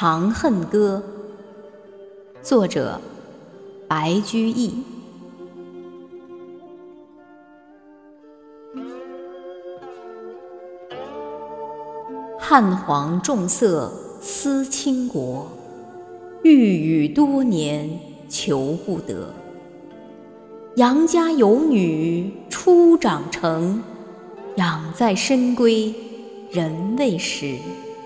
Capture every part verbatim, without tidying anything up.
长恨歌》，作者白居易。汉皇重色思倾国，御宇多年求不得。杨家有女初长成，养在深闺人未识。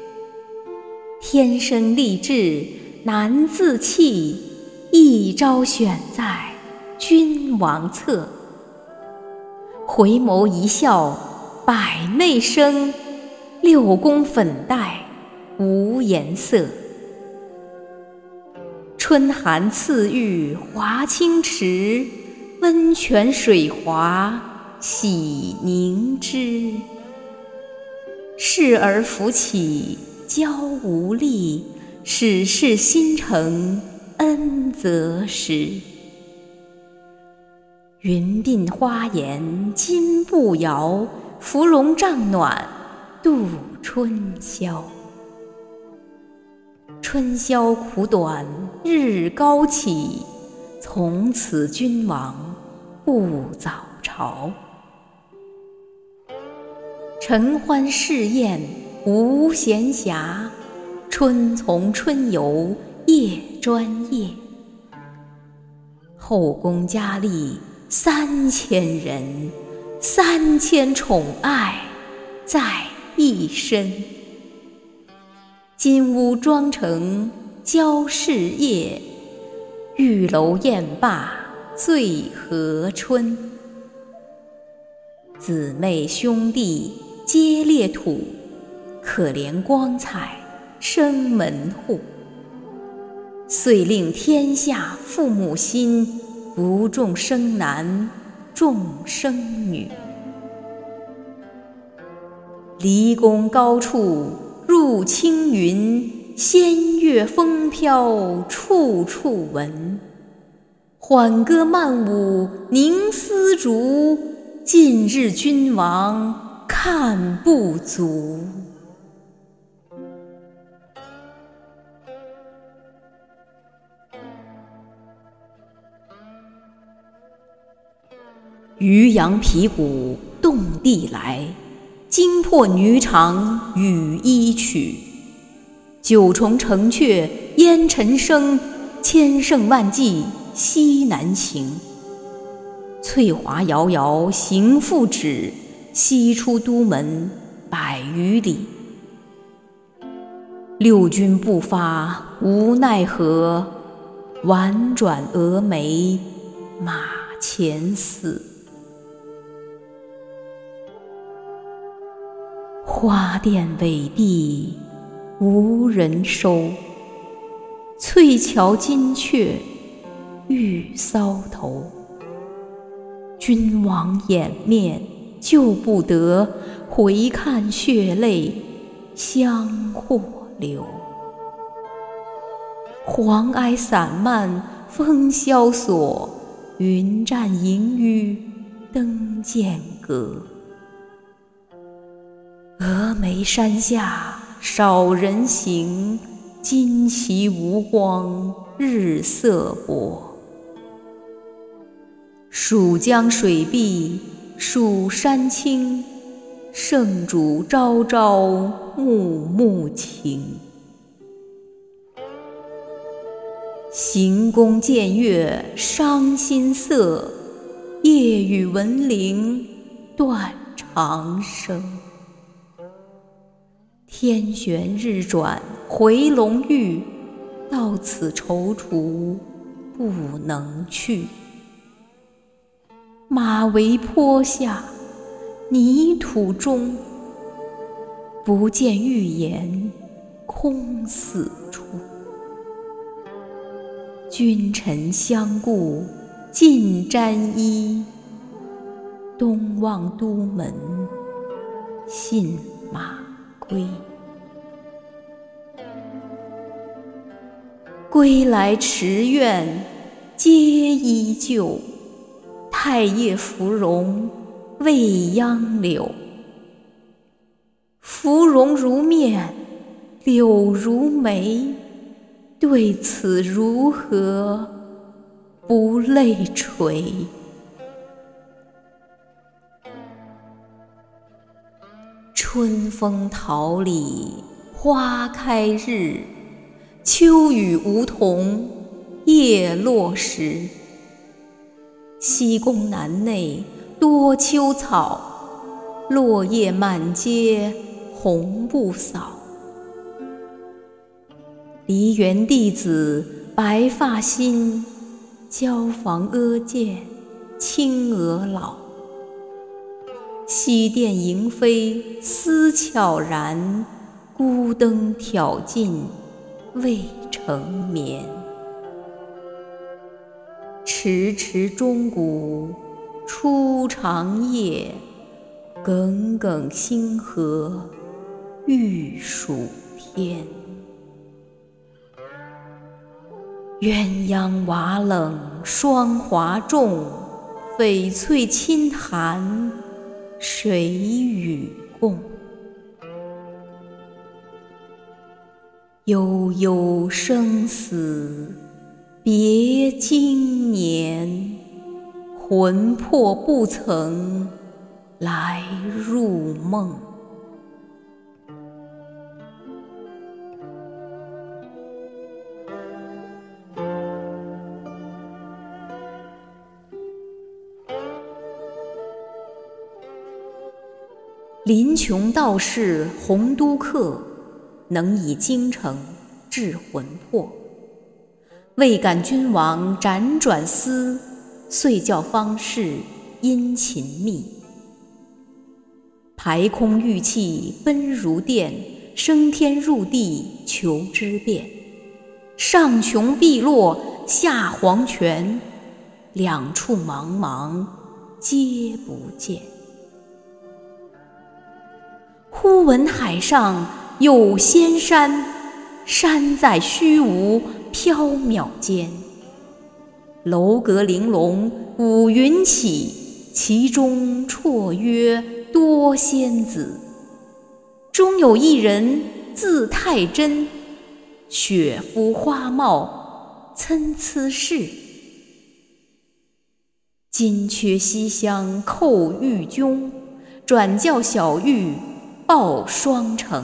天生丽质难自弃，一朝选在君王侧。回眸一笑百媚生，六宫粉黛无颜色。春寒赐浴华清池，温泉水滑洗凝脂。侍儿扶起娇无力，始是新承恩泽时。云鬓花颜金步摇，芙蓉帐暖度春宵。春宵苦短日高起，从此君王不早朝。承欢侍宴无闲暇，春从春游夜专夜。后宫佳丽三千人，三千宠爱在一身。金屋妆成娇侍夜，玉楼宴罢醉和春。姊妹兄弟皆列土，可怜光彩生门户。遂令天下父母心，不重生男重生女。离宫高处入青云，仙乐风飘处处闻。缓歌慢舞凝丝竹，近日君王看不足。渔阳鼙鼓动地来，惊破女长羽衣曲。九重城阙烟尘生，千乘万骑西南行。翠华遥遥行复止，西出都门百余里。六军不发无奈何，宛转蛾眉马前死。花钿委地无人收，翠桥金阙玉搔头。君王掩面救不得，回看血泪相和流。黄埃散漫风萧索，云栈萦纡登剑阁。峨眉山下少人行，旌旗无光日色薄。蜀江水碧蜀山青，圣主朝朝暮暮情。行宫见月伤心色，夜雨闻铃断肠声。天旋日转回龙驭，到此踌躇不能去。马嵬坡下泥土中，不见玉颜空死处。君臣相顾尽沾衣，东望都门信马归。归来池苑皆依旧，太液芙蓉未央柳。芙蓉如面，柳如眉， 对此如何不泪垂？春风桃李花开日，秋雨梧桐叶落时。西宫南内多秋草，落叶满阶红不扫。梨园弟子白发新，椒房阿监青娥老。西殿萤飞思悄然，孤灯挑尽未成眠。迟迟钟鼓初长夜，耿耿星河欲曙天。鸳鸯瓦冷霜华重，翡翠衾寒谁与共？悠悠生死别经年，魂魄不曾来入梦。林琼道士洪都客，能以精诚治魂魄。未感君王辗转思，遂教方士殷勤觅。排空玉气奔如电，升天入地求之变。上穷碧落下黄泉，两处茫茫皆不见。忽闻海上有仙山，山在虚无缥缈间。楼阁玲珑五云起，其中绰约多仙子。中有一人字太真，雪肤花貌参差是。金阙西厢叩玉钟，转教小玉报双成。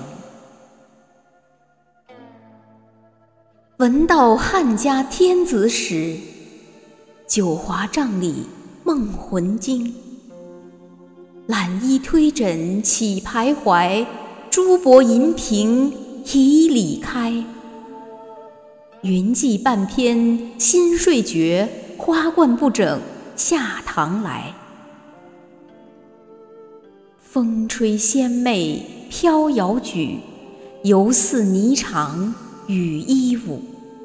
闻道汉家天子使，九华帐里梦魂惊。揽衣推枕起徘徊，珠箔银屏已里开。云髻半偏新睡觉，花冠不整下堂来。风吹仙袂飘摇举，犹似霓裳羽衣舞。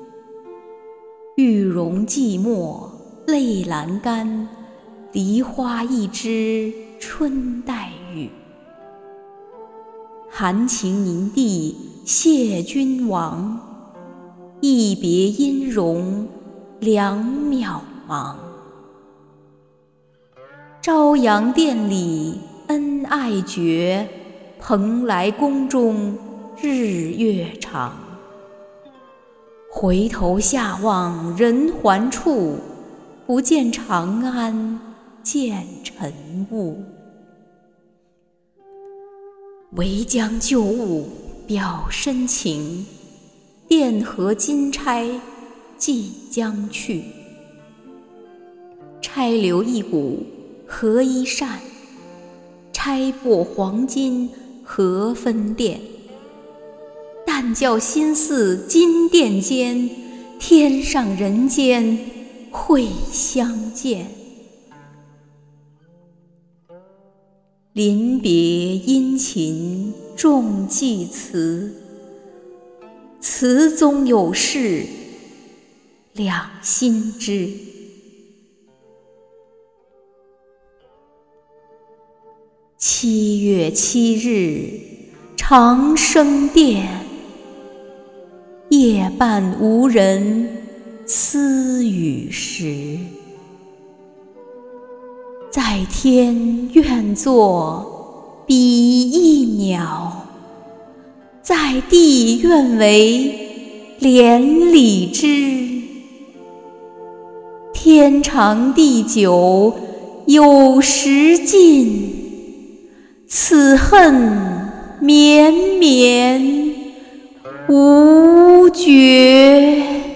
玉容寂寞泪阑干，梨花一枝春带雨。含情凝地谢君王，一别音容两渺茫。朝阳殿里恩爱绝，蓬莱宫中日月长。回头下望人寰处，不见长安见尘雾。唯将旧物表深情，钿合金钗即将去。钗留一股合一扇，钗擘黄金何分辨？但教心似金殿间，天上人间会相见。临别殷勤重寄词，词中有事两心知。七月七日长生殿，夜半无人私语时。在天愿作比翼鸟，在地愿为连理枝。天长地久有时尽，此恨绵绵无绝。